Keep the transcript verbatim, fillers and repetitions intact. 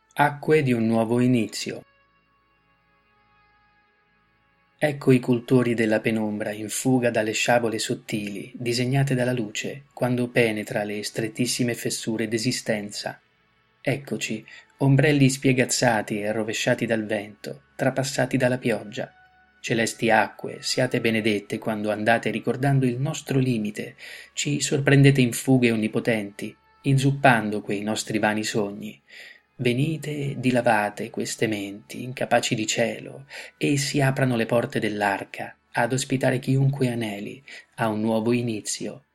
Acque di un nuovo inizio. Ecco i cultori della penombra in fuga dalle sciabole sottili, disegnate dalla luce, quando penetra le strettissime fessure d'esistenza. Eccoci, ombrelli spiegazzati e rovesciati dal vento, trapassati dalla pioggia. Celesti acque, siate benedette quando andate ricordando il nostro limite, ci sorprendete in fughe onnipotenti, inzuppando quei nostri vani sogni. Venite e dilavate queste menti, incapaci di cielo, e si aprano le porte dell'arca ad ospitare chiunque aneli a un nuovo inizio.